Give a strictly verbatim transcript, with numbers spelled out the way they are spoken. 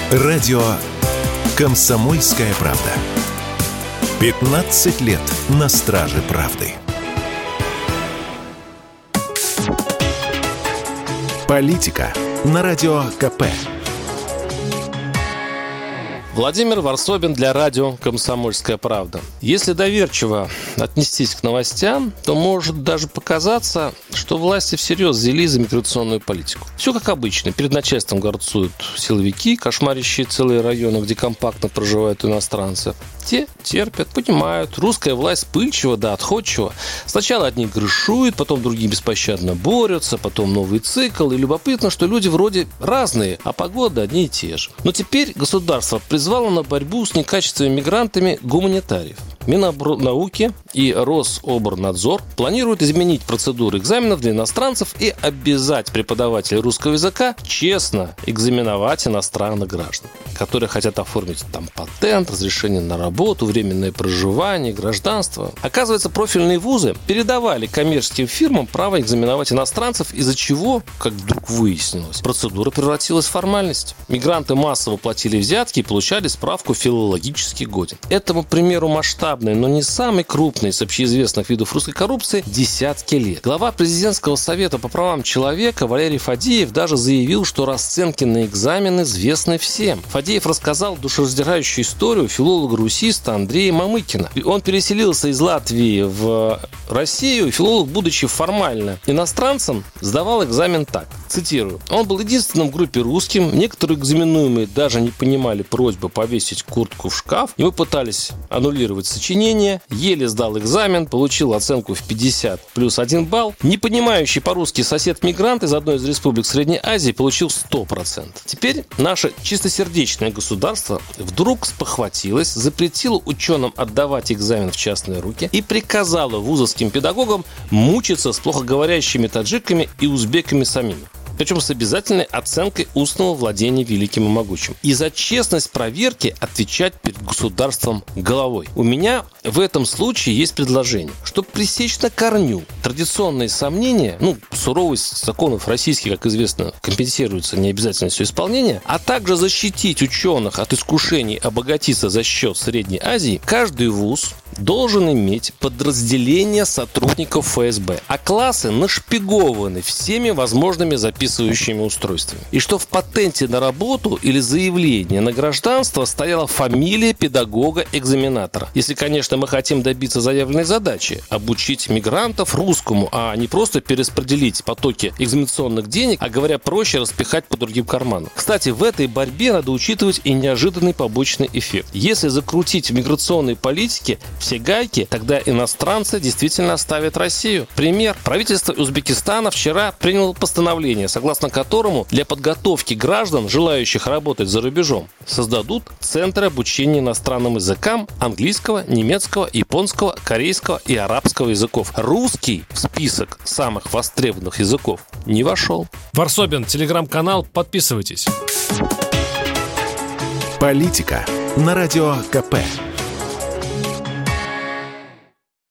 Радио «Комсомольская правда». пятнадцать лет на страже правды. Политика на Радио КП. Владимир Варсобин для радио «Комсомольская правда». Если доверчиво отнестись к новостям, то может даже показаться, что власти всерьез взялись за миграционную политику. Все как обычно. Перед начальством горцуют силовики, кошмарящие целые районы, где компактно проживают иностранцы. Те терпят, понимают. Русская власть вспыльчива да отходчива. Сначала одни крышуют, потом другие беспощадно борются, потом новый цикл. И любопытно, что люди вроде разные, а погоды одни и те же. Но теперь государство призвало на борьбу с некачественными мигрантами гуманитариев. Минобрнауки и Рособорнадзор планируют изменить процедуры экзаменов для иностранцев и обязать преподавателей русского языка честно экзаменовать иностранных граждан, которые хотят оформить там патент, разрешение на работу, временное проживание, гражданство. Оказывается, профильные вузы передавали коммерческим фирмам право экзаменовать иностранцев, из-за чего, как вдруг выяснилось, процедура превратилась в формальность. Мигранты массово платили взятки и получали справку «филологически годен». Этому примеру масштаба, но не самый крупный из общеизвестных видов русской коррупции, десятки лет. Глава президентского совета по правам человека Валерий Фадеев даже заявил, что расценки на экзамен известны всем. Фадеев рассказал душераздирающую историю филолога-русиста Андрея Мамыкина. Он переселился из Латвии в Россию, и филолог, будучи формально иностранцем, сдавал экзамен так. Цитирую. Он был единственным в группе русским. Некоторые экзаменуемые даже не понимали просьбу повесить куртку в шкаф. И мы пытались аннулировать сочинение. Еле сдал экзамен, получил оценку в пятьдесят плюс один балл. Не понимающий по-русски сосед-мигрант из одной из республик Средней Азии получил сто процентов. Теперь наше чистосердечное государство вдруг спохватилось, запретило ученым отдавать экзамен в частные руки и приказало вузовским педагогам мучиться с плохо говорящими таджиками и узбеками самими. Причем с обязательной оценкой устного владения великим и могучим. И за честность проверки отвечать перед государством головой. У меня в этом случае есть предложение, чтобы пресечь на корню традиционные сомнения, ну, суровость законов российских, как известно, компенсируется необязательностью исполнения, а также защитить ученых от искушений обогатиться за счет Средней Азии. Каждый вуз должен иметь подразделение сотрудников эф эс бэ, а классы нашпигованы всеми возможными записывающими устройствами. И что в патенте на работу или заявлении на гражданство стояла фамилия педагога-экзаменатора. Если, конечно, мы хотим добиться заявленной задачи – обучить мигрантов русскому, а не просто перераспределить потоки экзаменационных денег, а, говоря проще, распихать по другим карманам. Кстати, в этой борьбе надо учитывать и неожиданный побочный эффект. Если закрутить в миграционной политике все гайки, тогда иностранцы действительно оставят Россию. Пример. Правительство Узбекистана вчера приняло постановление, согласно которому для подготовки граждан, желающих работать за рубежом, создадут центры обучения иностранным языкам английского, немецкого, японского, корейского и арабского языков. Русский в список самых востребованных языков не вошел. Варсобин, телеграм-канал, подписывайтесь. Политика на Радио КП.